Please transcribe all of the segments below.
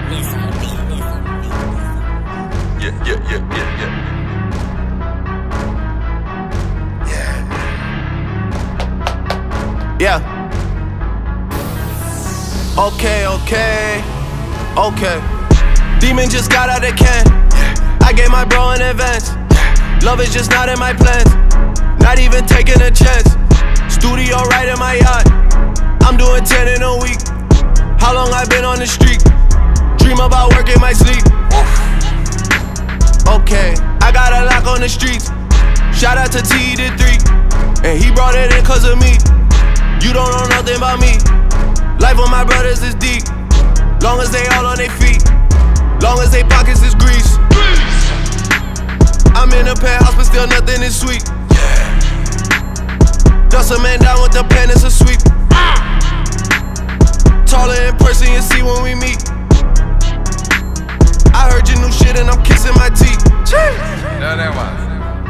Yeah. Okay. Demon just got out of can. I gave my bro in advance. Love is just not in my plans. Not even taking a chance. Studio right in my yacht. I'm doing 10 in a week. How long I been on the street? Dream about work in my sleep. Okay, I got a lock on the streets. Shout out to T the 3, and he brought it in cause of me. You don't know nothing about me. Life with my brothers is deep. Long as they all on their feet. Long as they pockets is grease. I'm in a penthouse but still nothing is sweet. Dust a man down with the pen, it's a sweep. Taller in person, you see when we meet. I heard your new shit and I'm kissing my teeth. No, that was.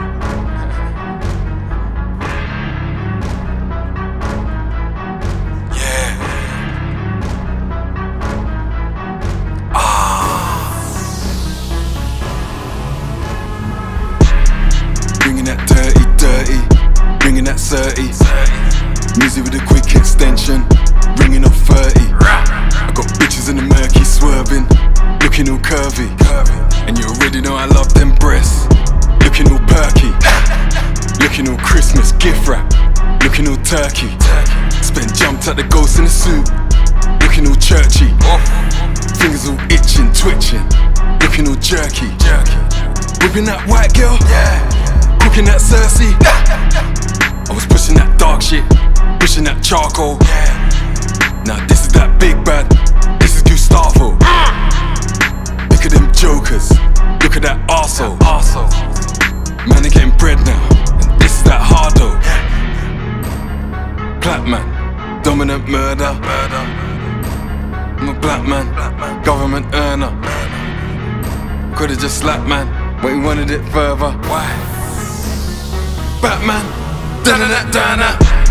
Bringing that dirty, bringing that 30. Music with a quick extension, ringing up 30. I got bitches in the murky swerving, looking all curvy. And you already know I love them breasts, looking all perky. Looking all Christmas gift wrap, looking all turkey. Spent jumped at the ghost in the suit, looking all churchy. Fingers all itching, twitching, looking all jerky. Whipping that white girl, cooking that Cersei. I was pushing that dark shit, pushing that charcoal. Now this is that big bad, this is Gustavo. Look at them jokers, look at that arsehole. Man, they getting bread now, and this is that hardo. Clapman, dominant murder. I'm a black man, government earner. Could've just slapped man, but he wanted it further. Why? Batman, da-da-da-da-da.